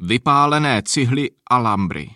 Vypálené cihly Alhambry.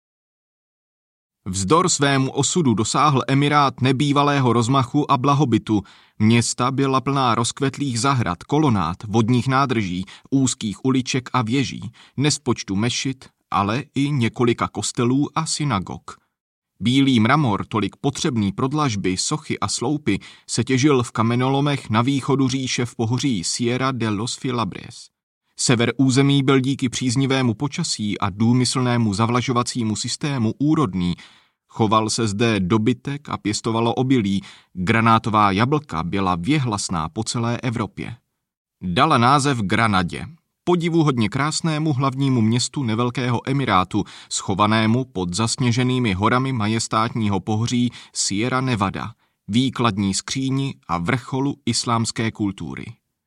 Vzdor svému osudu dosáhl emirát nebývalého rozmachu a blahobytu. Města byla plná rozkvetlých zahrad, kolonád, vodních nádrží, úzkých uliček a věží, nespočtu mešit, ale i několika kostelů a synagog. Bílý mramor, tolik potřebný pro dlažby, sochy a sloupy, se těžil v kamenolomech na východu říše v pohoří Sierra de los Filabres. Sever území byl díky příznivému počasí a důmyslnému zavlažovacímu systému úrodný. Choval se zde dobytek a pěstovalo obilí, granátová jablka byla věhlasná po celé Evropě. Dala název Granadě, podivuhodně krásnému hlavnímu městu nevelkého emirátu, schovanému pod zasněženými horami majestátního pohoří Sierra Nevada, výkladní skříni a vrcholu islámské kultury.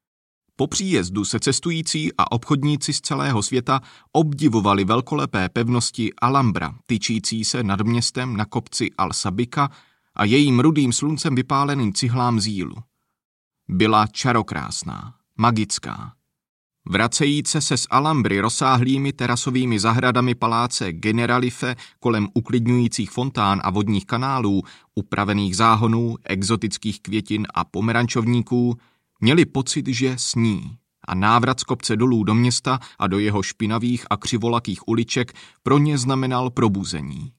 Po příjezdu se cestující a obchodníci z celého světa obdivovali velkolepé pevnosti Alhambra, tyčící se nad městem na kopci Al-Sabika a jejím rudým sluncem vypáleným cihlám Zílu. Byla čarokrásná, magická. Vracejíce se z Alhambry rozsáhlými terasovými zahradami paláce Generalife kolem uklidňujících fontán a vodních kanálů, upravených záhonů, exotických květin a pomerančovníků, měli pocit, že sní, a návrat z kopce dolů do města a do jeho špinavých a křivolakých uliček pro ně znamenal probuzení.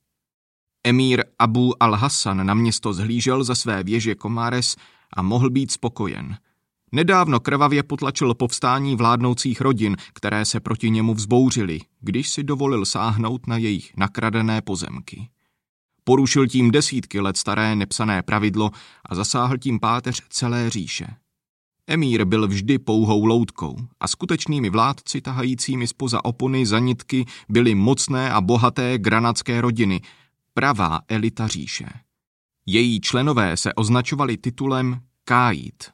Emír Abu al-Hasan na město zhlížel ze své věže Komares a mohl být spokojen. Nedávno krvavě potlačil povstání vládnoucích rodin, které se proti němu vzbouřily, když si dovolil sáhnout na jejich nakradené pozemky. Porušil tím desítky let staré nepsané pravidlo a zasáhl tím páteř celé říše. Emír byl vždy pouhou loutkou a skutečnými vládci tahajícími zpoza opony za nitky byly mocné a bohaté granadské rodiny, pravá elita říše. Její členové se označovali titulem Kájid.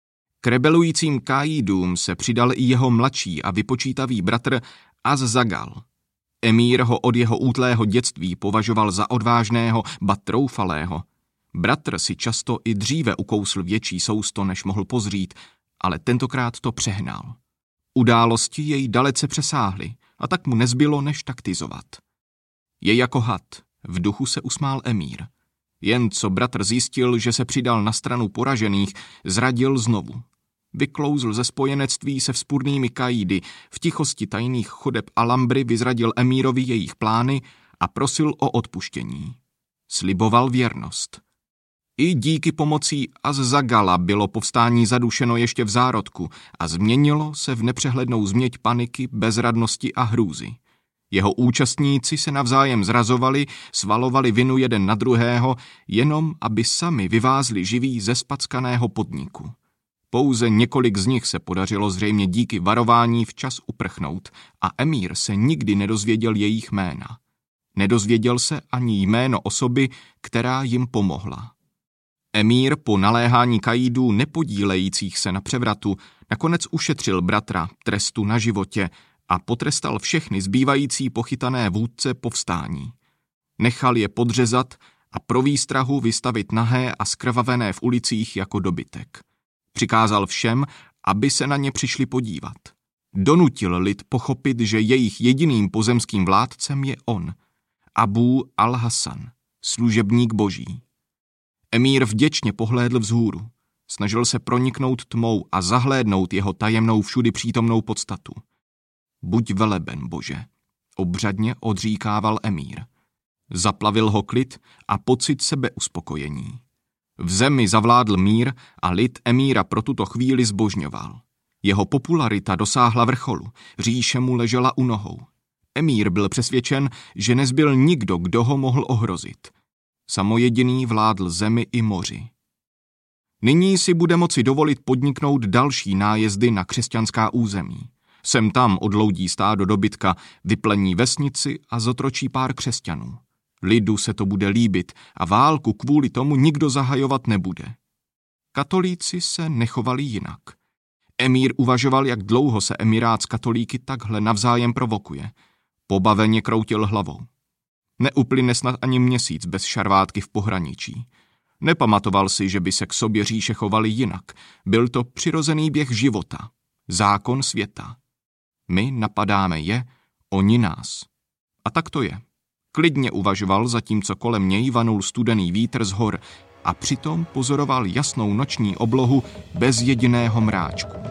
K rebelujícím Kájidům se přidal i jeho mladší a vypočítavý bratr Az-Zagal. Emír ho od jeho útlého dětství považoval za odvážného, ba troufalého. Bratr si často i dříve ukousl větší sousto, než mohl pozřít, ale tentokrát to přehnal. Události jej dalece přesáhly a tak mu nezbylo, než taktizovat. Je jako had, v duchu se usmál emír. Jen co bratr zjistil, že se přidal na stranu poražených, zradil znovu. Vyklouzl ze spojenectví se vzpurnými Kájidy, v tichosti tajných chodeb Alhambry vyzradil emírovi jejich plány a prosil o odpuštění. Sliboval věrnost. I díky pomocí Az-Zagala bylo povstání zadušeno ještě v zárodku a změnilo se v nepřehlednou změť paniky, bezradnosti a hrůzy. Jeho účastníci se navzájem zrazovali, svalovali vinu jeden na druhého, jenom aby sami vyvázli živí ze spackaného podniku. Pouze několik z nich se podařilo zřejmě díky varování včas uprchnout a emír se nikdy nedozvěděl jejich jména. Nedozvěděl se ani jméno osoby, která jim pomohla. Emír po naléhání Kájidů nepodílejících se na převratu nakonec ušetřil bratra trestu na životě a potrestal všechny zbývající pochytané vůdce povstání. Nechal je podřezat a pro výstrahu vystavit nahé a zkrvavené v ulicích jako dobytek. Přikázal všem, aby se na ně přišli podívat. Donutil lid pochopit, že jejich jediným pozemským vládcem je on, Abu al-Hasan, služebník boží. Emír vděčně pohlédl vzhůru. Snažil se proniknout tmou a zahlédnout jeho tajemnou všudy přítomnou podstatu. Buď veleben, Bože, obřadně odříkával emír. Zaplavil ho klid a pocit sebeuspokojení. V zemi zavládl mír a lid emíra pro tuto chvíli zbožňoval. Jeho popularita dosáhla vrcholu, říše mu ležela u nohou. Emír byl přesvědčen, že nezbyl nikdo, kdo ho mohl ohrozit. Samojediný vládl zemi i moři. Nyní si bude moci dovolit podniknout další nájezdy na křesťanská území. Sem tam odloudí stádo dobytka, vyplení vesnici a zotročí pár křesťanů. Lidu se to bude líbit a válku kvůli tomu nikdo zahajovat nebude. Katolíci se nechovali jinak. Emír uvažoval, jak dlouho se emirát s katolíky takhle navzájem provokuje. Pobaveně kroutil hlavou. Neuplyne snad ani měsíc bez šarvátky v pohraničí. Nepamatoval si, že by se k sobě říše chovali jinak. Byl to přirozený běh života, zákon světa. My napadáme je, Oni nás. A tak to je. Klidně uvažoval, zatímco kolem něj vanul studený vítr z hor a přitom pozoroval jasnou noční oblohu bez jediného mráčku.